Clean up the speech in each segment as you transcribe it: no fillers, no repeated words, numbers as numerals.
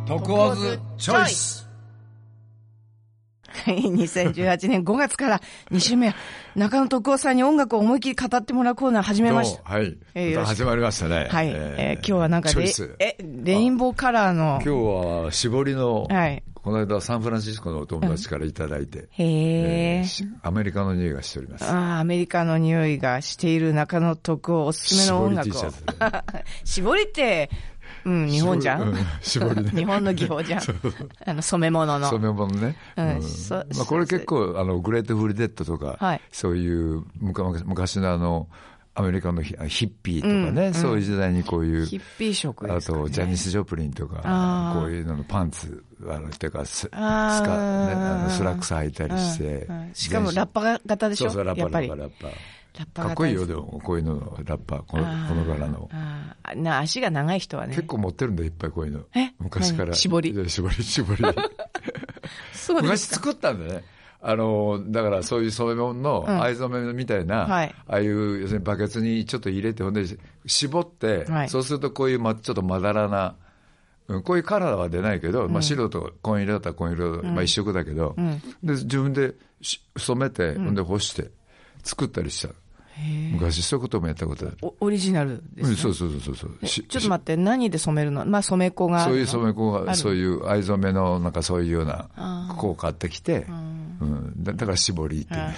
トクオズチョイス。 はい、2018年5月から2週目、中野徳夫さんに音楽を思いっきり語ってもらうコーナー始めました。 はい。始まりましたね。 はい。今日はなんかレインボーカラーの。 今日は絞りの、 はい。 この間サンフランシスコのお友達からいただいて、アメリカの匂いがしております。 アメリカの匂いがしている中野徳夫おすすめの音楽を。絞り T シャツで。絞りって、日本じゃん、 絞りね。 日本の技法じゃん。染め物の。 染め物ね。これ結構、グレートフルデッドとか、はい、そういう昔のアメリカのヒッピーとかね、そういう時代にこういう。 ヒッピー色ですかね。 あと、ジャニス・ジョプリンとか、こういうののパンツ、っていうか、スラックス履いたりして。 しかもラッパ型でしょ。 そう、ラッパ。かっこいいよ、でも、こういうの、ラッパ、この柄の。 足が長い人はね。 結構持ってるんだよ、いっぱいこういうの。昔から。 絞り。 そうですか。昔作ったんだね。だからそういう染め物の藍染めみたいな、ああいう要するにバケツにちょっと入れて、ほんで絞って、そうするとこういうちょっとまだらな、こういうカラーは出ないけど、白と紺色だったら紺色、一色だけど、で自分で染めて、ほんで干して作ったりした。昔そういうこともやったことある。 オリジナルですね。 そう。ちょっと待って、何で染めるの？染め粉が。 そういう染め粉が、そういう藍染めのなんかそういうような粉を買ってきて、だから絞りっていう。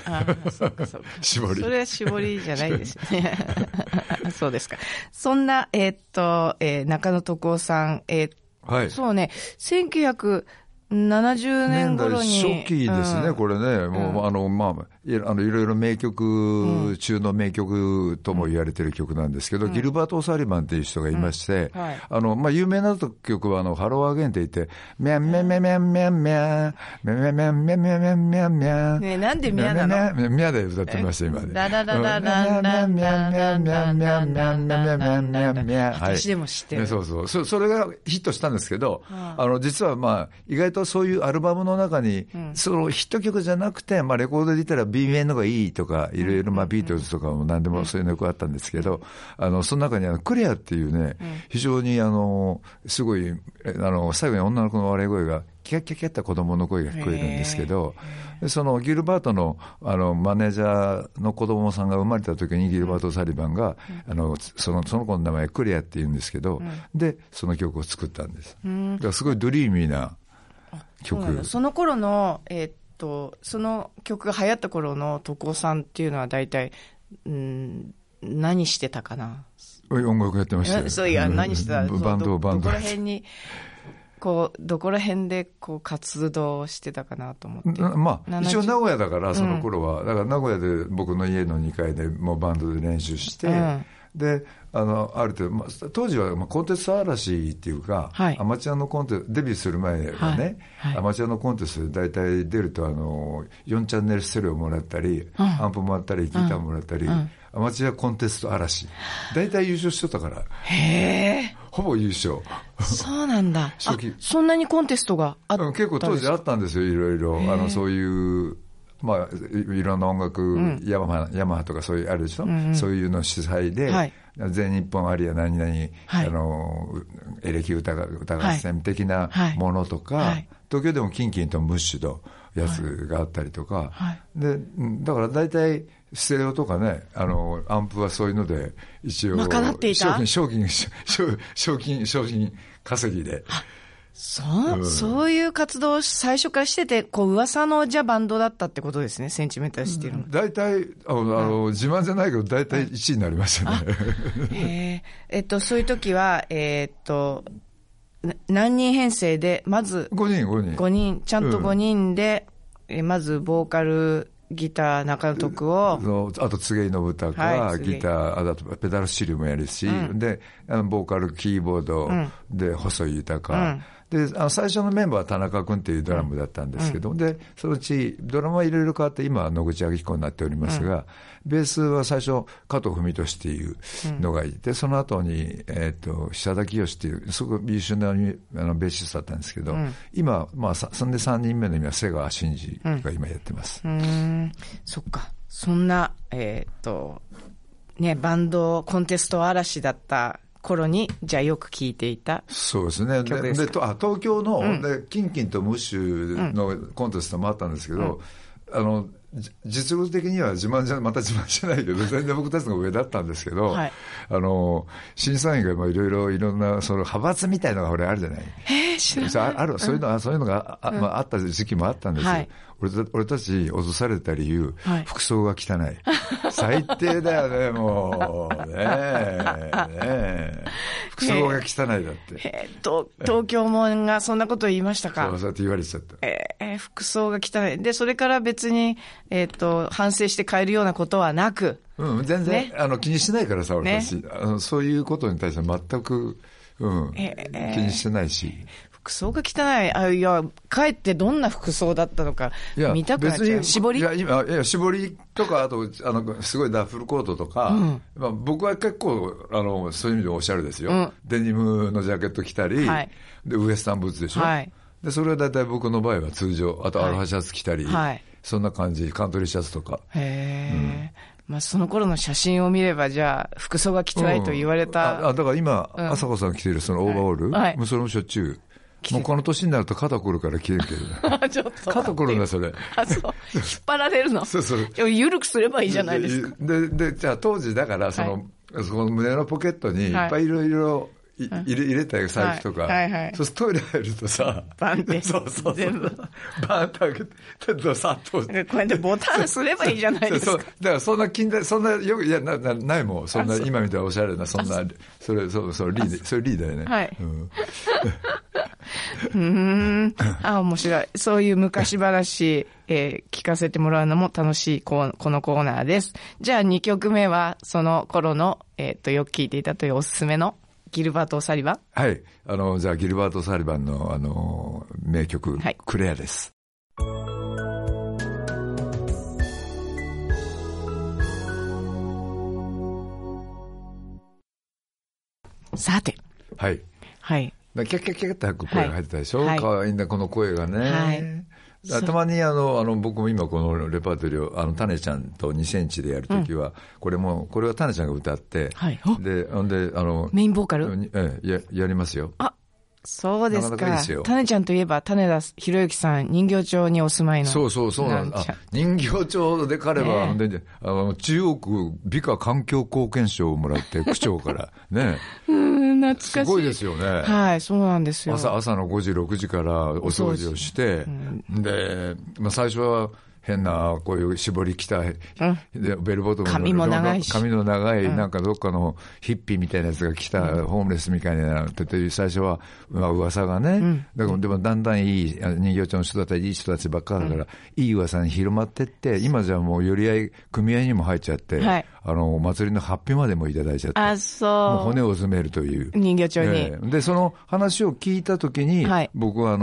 そうか。 絞り。 それは絞りじゃないですね。そうですか。そんな、中野徳夫さん、 はい。 そうね、1970年頃に。 初期ですね、これね。もう、いろいろ名曲中の名曲とも言われてる曲なんですけど、ギルバート・オサリバンっていう人がいまして、有名な曲は、ハローアゲンって言って、ミャンミャンミャンミャンミャンミャン、ミャンミャンミャンミャンミャンミャンミャンミャン。 ねえ、なんでミャンなの？ ミャンで歌ってました、今で。 ラララララララミャンミャンミャンミャンミャンミャンミャンミャンミャンミャン。私でも知ってる。 そう。それがヒットしたんですけど、実は意外とそういうアルバムの中に、そのヒット曲じゃなくて、レコードで言ったら B 面のがいいとか、いろいろビートルズとかも何でもそういうのがあったんですけど、その中にクレアっていうね、非常にすごい、最後に女の子の笑い声が、キャッキャッキャッって子供の声が聞こえるんですけど、そのギルバートのマネージャーの子供さんが生まれた時にギルバート・サリバンが、その子の名前クレアって言うんですけど、で、その曲を作ったんです。だからすごいドリーミーな曲。 その頃の、その曲が流行った頃の徳夫さんっていうのは大体、何してたかな？ 音楽やってましたよ。 そういや、何してた？ バンド。 どこら辺に、どこら辺で活動してたかなと思って。 一応名古屋だから、その頃は。だから名古屋で僕の家の2階でもうバンドで練習して、で、ある程度、当時はコンテスト嵐っていうか、アマチュアのコンテスト、デビューする前はね、アマチュアのコンテストで大体出ると4チャンネルステレオもらったり、アンプもらったり、ギターもらったり、アマチュアコンテスト嵐。大体優勝してたから。ほぼ優勝。 そうなんだ。そんなにコンテストがあったんですか？ 結構当時あったんですよ、いろいろ。そういう、いろんな音楽、ヤマハとかそういうあるでしょ、そういうの主催で、全日本あるいは何々、エレキ歌合戦的なものとか、東京でもキンキンとムッシュのやつがあったりとか、で、だから大体ステレオとかね、アンプはそういうので、一応、 賄っていた？ 賞金稼ぎで。 そういう活動を最初からしてて、噂のバンドだったってことですね、センチメンタルシティの。 大体、自慢じゃないけど、大体1位になりましたね。 そういう時は、何人編成で、まず、5人、ちゃんと5人で、まず、ボーカル、ギター、中野徳を。 あと、柘植信孝、ギター、あと、ペダルスチルもやるし、で、ボーカル、キーボード、で、細井豊。で、最初のメンバーは田中君っていうドラムだったんですけど、で、そのうち、ドラムはいろいろ変わって、今は野口昭彦になっておりますが、ベースは最初、加藤文俊っていうのがいて、その後に、久田清っていう、すごく優秀なベーシストだったんですけど、今、そんで3人目の今、瀬川真司が今やってます。 そっか。そんな、バンド、コンテスト嵐だった頃に、じゃあよく聴いていたそうですね。 曲ですか。 東京の、でキンキンとムッシュのコンテストもあったんですけど、実力的にはまた自慢じゃないけど、全然僕たちの上だったんですけど、はい、審査員がいろいろな、その派閥みたいなのがあるじゃない。知らない。そういうのがあった時期もあったんですよ。はい、俺たち落とされた理由、はい、服装が汚い。最低だよね、もう。服装が汚いだって。 東京もんがそんなこと言いましたか。 そうやって言われちゃった。 服装が汚い。で、それから別に、反省して変えるようなことはなく。 全然、ね、気にしないからさ、俺たち。ね、そういうことに対して全く、気にしてないし。 服装が汚い。いや、かえってどんな服装だったのか見たくなっちゃう。絞り？ 絞りとか、あと、すごいダッフルコートとか、僕は結構、そういう意味でおしゃれですよ。デニムのジャケット着たり、はい、で、ウエスタンブーツでしょ。はい、で、それは大体僕の場合は通常、あとアロハシャツ着たり、はい、そんな感じ、カントリーシャツとか。 まあ、その頃の写真を見れば、じゃあ、服装が汚いと言われた。 だから今、朝子さん着てるそのオーバーオール、はい、もうそれもしょっちゅう。もうこの年になると肩こるから着れるけど。ちょっと肩こるんだ、それ。 そう。引っ張られるの。そう。緩くすればいいじゃないですか。 で、じゃあ当時だから、その胸のポケットにいっぱいいろいろ入れたよ、財布とか。そうするとトイレ入るとさ、 バンって。そう。全部。 バンって開けて、さっと。 こうやってボタンすればいいじゃないですか。 だからそんなよく、いや、ないもん。そんな、今みたいなおしゃれな、そんな、それリーダーよね。はい。 面白い。そういう昔話、聞かせてもらうのも楽しいこのコーナーです。じゃあ2曲目は、その頃の、よく聴いていたというおすすめのギルバート・オサリバン。 はい。じゃあギルバート・オサリバンの、名曲、はい、クレアです。 さて。 はい。 はい。 キャッキャッキャッって声が入ってたでしょ、はい、かわいいんだ、この声がね。はい。たまに僕も今このレパートリーを、タネちゃんと2センチでやるときは、これはタネちゃんが歌って、はい。で、 メインボーカル？ やりますよ。 あ、そうですか。 なかなかいいですよ。 タネちゃんといえば、種田博之さん、人形町にお住まいの。 そうなんだ。人形町で彼は、中央区美化環境貢献賞をもらって、区長から。ね。 懐かしい。すごいですよね。 はい、そうなんですよ。 朝の5時、6時からお掃除をして、で、最初は、変な、こういう絞り着た、でベルボトムの髪も長いし。 髪の長い、なんかどっかのヒッピーみたいなやつが来た、ホームレスみたいなって、最初は、噂がね、だからでもだんだんいい、人形町の人だったり、いい人たちばっかだから、いい噂に広まってって、今じゃもう寄り合い、組合にも入っちゃって、お祭りのハッピーまでもいただいちゃって、もう骨を詰めるという。 人形町に。 で、その話を聞いたときに、僕は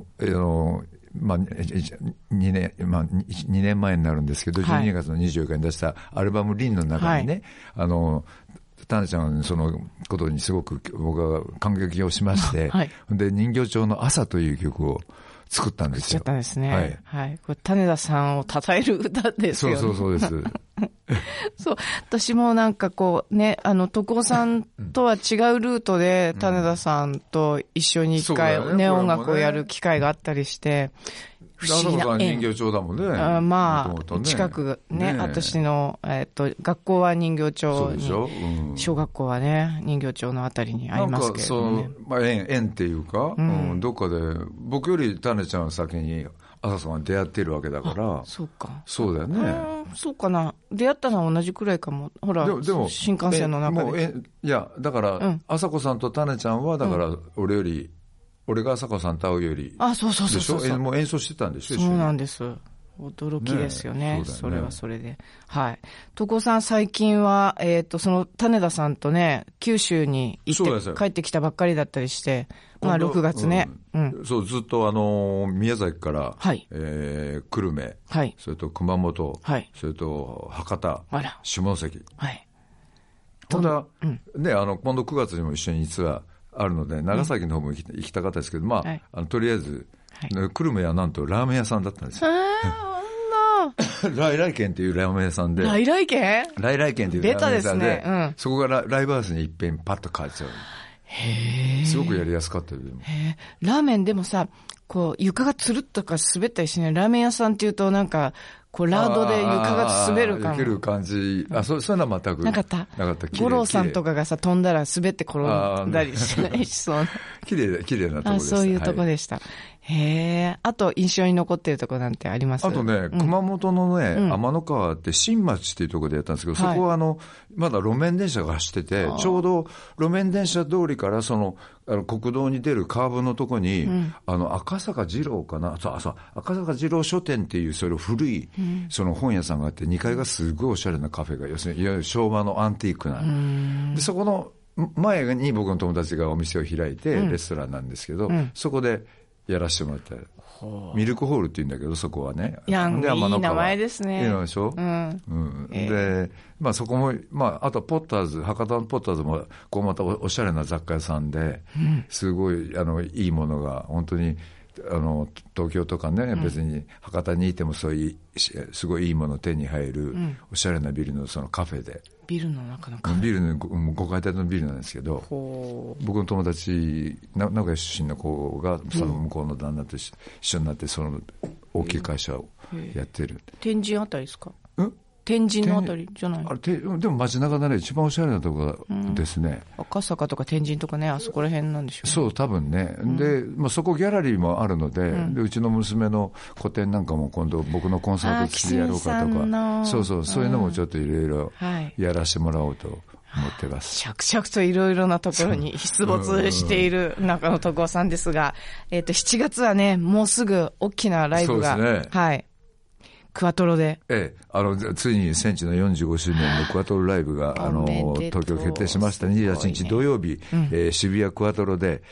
2年前になるんですけど、12月の24日に出したアルバムリンの中にね、タネちゃんそのことにすごく僕は感激をしまして、で、人形町の朝という曲を作ったんですよ。 作っちゃったんですね。はい。これ、種田さんを称える歌ですよね。 そうです。 そう。私もなんかこうね、徳尾さんとは違うルートで、種田さんと一緒に一回ね、音楽をやる機会があったりして、 不思議な人形町だもんね。 まあ、近くね、私の、学校は人形町に、小学校はね、人形町のあたりにありますけれどもね。 まあ、縁っていうか、どっかで、僕より種ちゃんは先に、朝さんが出会っているわけだから。 そうか。 そうだよね。 そうかな。出会ったのは同じくらいかも。ほら、でも新幹線の中で。 いや、だから、朝子さんと種ちゃんは、だから、俺が朝子さんと会うより。 そう。でしょ？ もう演奏してたんでしょ？ そうなんです。驚きですよね。それはそれで。はい。徳尾さん、最近は、その種田さんとね、九州に行って帰ってきたばっかりだったりして、まあ6月ね。 そう、ずっと宮崎から、久留米、それと熊本、それと博多、下関。ただ、ね、今度9月にも一緒にツアーあるので、長崎の方も行きたかったですけど、まあ、とりあえず、久留米はなんとラーメン屋さんだったんですよ。 来来軒っていうラーメン屋さんで。 来来軒来来軒っていうラーメン屋さんで、 ベタですね。 そこがライブハウスに一遍パッと変えちゃう。 へー。 すごくやりやすかったよ。 へー。ラーメンでもさ、こう、床がつるっとか滑ったりしない。ラーメン屋さんっていうとなんか、こう、ラードで床が滑るかも。 受ける感じ。そういうのは全く。 なかった。五郎さんとかがさ、飛んだら滑って転んだりしないしそうな。 綺麗なところでした。 そういうとこでした。はい、へえ。あと、印象に残っているところなんてあります？ あとね、熊本のね、天の川って新町っていうところでやったんですけど、そこはまだ路面電車が走ってて、ちょうど路面電車通りから国道に出るカーブのとこに、赤坂二郎かな、赤坂二郎書店っていう、それ古い、その本屋さんがあって、2階がすごいおしゃれなカフェが、要するに、いわゆる昭和のアンティークな。で、そこの前に僕の友達がお店を開いて、レストランなんですけど、そこでやらせてもらって、ミルクホールって言うんだけど、そこはね。 いや、いい名前ですね。 いいのでしょ？で、そこも、あとポッターズ、博多のポッターズも、こうまたおしゃれな雑貨屋さんで、すごい、いいものが、本当に、東京とかね、別に博多にいてもそういうすごいいいもの手に入る、おしゃれなビルのそのカフェで。 ビルの中のカフェ？ ビルの5階建てのビルなんですけど、僕の友達、名古屋出身の子がその向こうの旦那と一緒になって、その大きい会社をやってる。 天神あたりですか？天神のあたりじゃない？ でも街中でね、一番おしゃれなところですね。 赤坂とか天神とかね、あそこら辺なんでしょうね。 そう、多分ね。で、そこギャラリーもあるので、うちの娘の個展なんかも今度僕のコンサート付きでやろうかとか、そういうのもちょっといろいろやらせてもらおうと思ってます。 着々といろいろなところに出没している中野徳夫さんですが、7月はね、もうすぐ大きなライブが。そうですね。はい。クワトロで。 ついにセンチの45周年のクワトロライブが、東京決定しました。28日土曜日、渋谷クワトロで、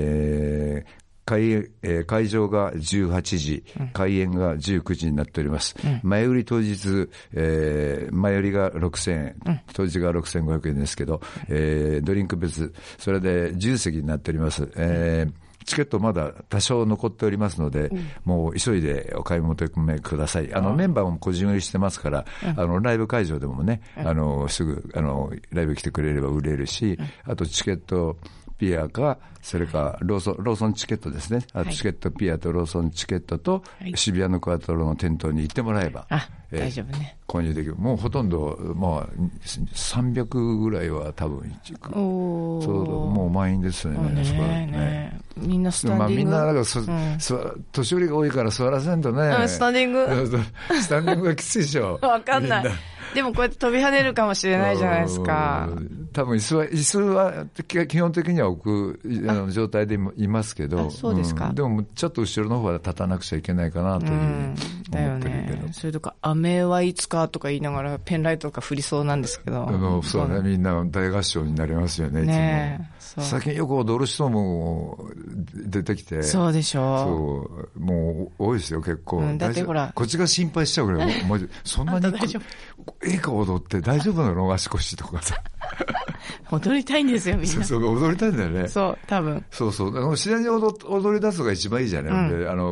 会場が18時、開演が19時になっております。前売り当日、前売りが6000円、当日が6500円ですけど、ドリンク別、それで10席になっております。チケットまだ多少残っておりますので、もう急いでお買い求めください。メンバーも個人売りしてますから、ライブ会場でもね、すぐ、ライブ来てくれれば売れるし、あとチケットピアか、それかローソンチケットですね。あとチケットピアとローソンチケットと、渋谷のクワトロの店頭に行ってもらえば、 大丈夫ね。 購入できる。もうほとんど、300ぐらいは多分、もう満員ですよね。 みんなスタンディング。 みんな、年寄りが多いから座らせんとね。 スタンディングスタンディングがきついでしょ。 わかんない。でもこうやって飛び跳ねるかもしれないじゃないですか。 多分椅子は基本的には置く状態でいますけど。 そうですか。 でもちょっと後ろの方は立たなくちゃいけないかなというふうに思ってるけど。 だよね。それとか、雨はいつかとか言いながらペンライトとか降りそうなんですけど。 そうね、みんな大合唱になりますよね、いつも。最近よく踊る人も出てきて。そうでしょ。そう。もう多いですよ、結構。 だってほら。 こっちが心配しちゃうぐらい、そんなに。映画踊って大丈夫なの？足腰とかさ。 踊りたいんですよ、みんな。 そう、踊りたいんだよね。 そう、多分。 そう。自然に踊り出すのが一番いいじゃない。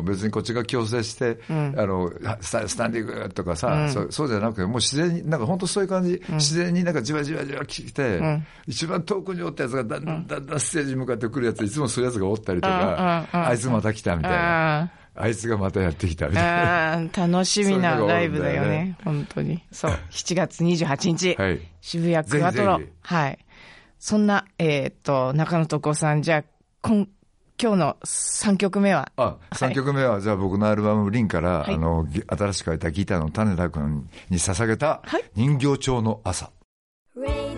別にこっちが強制して、スタンディングとかさ、そうじゃなくて、もう自然に、なんか本当そういう感じ、自然になんかじわじわ来て、一番遠くにおったやつがだんだんステージに向かってくるやつ、いつもそういうやつがおったりとか、あいつまた来たみたいな。あいつがまたやってきたみたいな。 楽しみなライブだよね。本当に。そう。7月28日。渋谷クワトロ。はい。そんな、中野徳夫さん、じゃあ、今日の3曲目は 3曲目は、じゃあ僕のアルバムリンから、新しく書いたギターの種田君に捧げた人形町の朝。